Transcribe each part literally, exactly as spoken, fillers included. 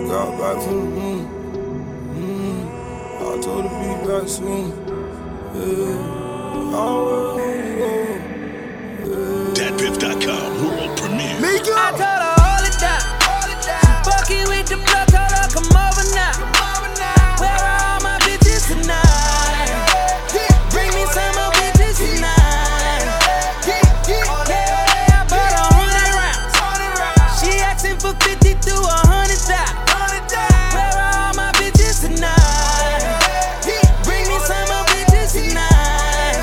got back from the moon. Mm. I told her be back soon. Yeah. Oh, yeah. Dat Piff dot com world premiere. Mika. I told her hold it down. She fucking with the blood, told her come over now. Where are all my bitches tonight? Bring me some more bitches tonight. Yeah, I bought a hundred rounds. She asking for fifty to a hundred thousand. Where are all my bitches tonight? Bring me some more bitches tonight.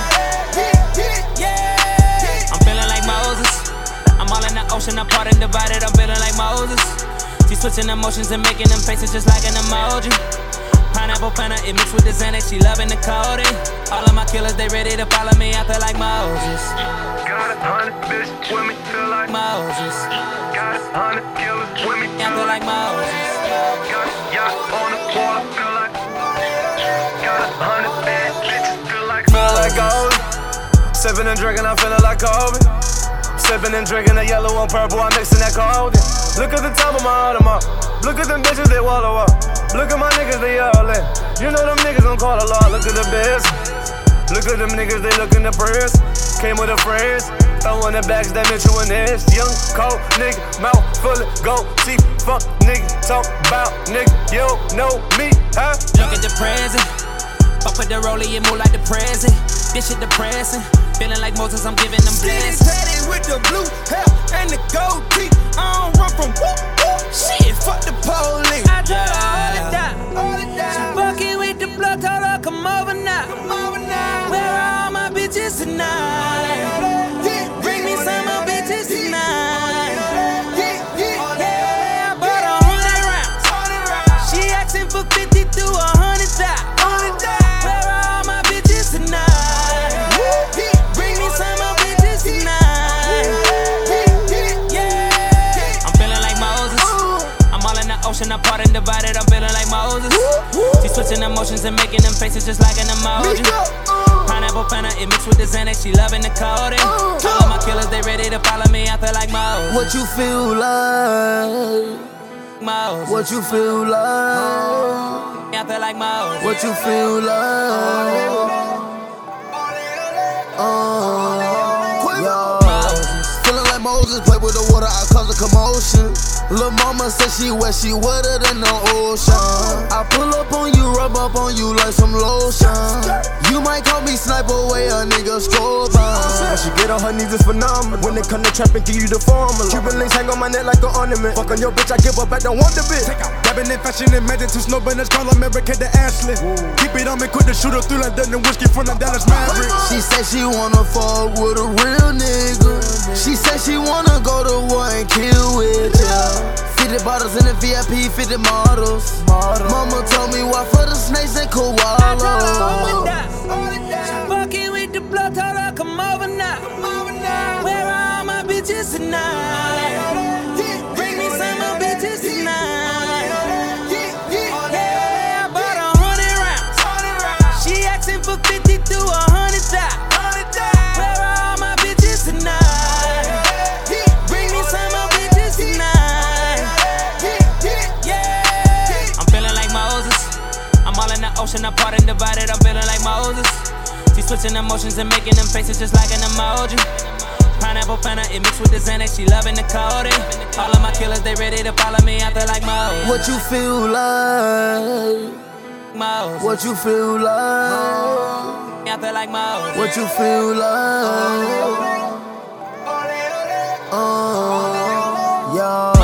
Yeah, I'm feeling like Moses. I'm all in the ocean, apart and divided. I'm feeling like Moses. She switching emotions and making them faces just like an emoji. Pineapple Fanta, it mixed with the Xanax, she loving the codeine. All of my killers, they ready to follow me out there like Moses. Got a hundred bitches with me, feel like Moses. Got a hundred killers with me, Out there like Moses. got a yacht on the water, feel like got a hundred bad bitches, feel like Feel like gold. Sipping and drinking, I'm feeling like Kobe. Sipping and drinking the yellow and purple, I'm mixing that cold. Look at the top of my Audemars. Look at them bitches, they wallow up. Look at my niggas, they all in. You know them niggas gon' call a lot. Look at the biz. Look at them niggas, they lookin' the prayers. Came with the friends. Throwing the bags that Mitchell and this. Young, cold nigga, mouth full of gold teeth. Fuck nigga, talk about nigga. You don't know me, huh? Look at the present. Fuck with the rollie, it move like the present. This shit depressing. Feeling like Moses, I'm giving them blessings. Tatted with the blue hair and the gold teeth. I don't run from whoop whoop. Shit, fuck the police. I told her hold it down. She fucking with the blood, told her come over now. Where are all my bitches tonight? Bring me some more bitches tonight. Yeah, I bought a hundred rounds. She asking for fifty to a hundred thousand. Where are all my bitches tonight? Bring me some more bitches tonight. Yeah, I'm feeling like Moses. I'm all in the ocean, apart and divided. I'm feeling like Moses. She switching emotions and making them faces just like an emoji. Pineapple Fanta, it mixed with the Xanax, she loving the codeine. All of my killers, they ready to follow me out there like Moses. What you feel like? Moses. What you feel like? Out there like Moses. What you feel like? Uh, yeah. Moses. Feeling like Moses, play with the water, I cause a commotion. Lil' mama said she wet, she wetter than the ocean. I pull up on you, rub up on you like some lotion. You might call me sniper, way a nigga scope on. When she get on her knees, it's phenomenal. When they come to trap and give you the formula. Cuban links hang on my neck like an ornament. Fuck on your bitch, I give up, I don't want the bitch. Dabbing in fashion and magic to snow banners, call America the Ashley. Keep it on me, quick to shoot her through like London whiskey from the Dallas Mavericks. She said she wanna fuck with a real nigga. She said she wanna go to war and kill with ya. fifty bottles in the V I P, fifty models. Mama told me why for the snakes and I told her hold it koalas. down. She fucking with the blood, told her come over now. Where are all my bitches tonight? Bring me some more bitches tonight. Yeah, I bought a hundred rounds. She asking for fifty to a hundred thousand. Where are all my bitches tonight? Bring me some more bitches tonight. Yeah, I'm feeling like Moses. I'm all in the ocean, apart and divided. I'm feeling like Moses. She switching emotions and making them faces just like an emoji. Pineapple Fanta, it mixed with the Xanax, she loving the codeine. All of my killers, they ready to follow me out there like Moses. What you feel like? Moses. What you feel like? Out there like Moses. What you feel like? Uh, yeah.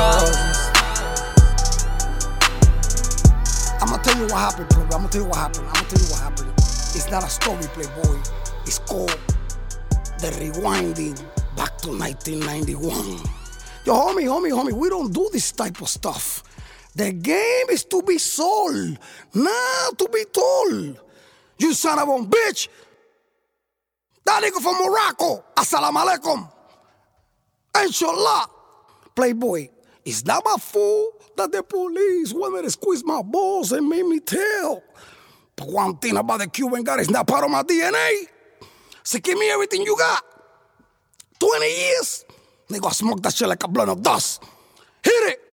I'ma tell you what happened, bro. I'ma tell you what happened. I'ma tell you what happened. It's not a story, Playboy. It's called The Rewinding Back to nineteen ninety-one. Yo, homie, homie, homie, we don't do this type of stuff. The game is to be sold, not to be told. You son of a bitch. That nigga from Morocco. Assalamu alaikum. Inshallah. Playboy, it's not my fault that the police wanted to squeeze my balls and made me tell. But one thing about the Cuban guy is not part of my D N A. So give me everything you got. twenty years, they gonna smoke that shit like a blunt of dust. Hit it!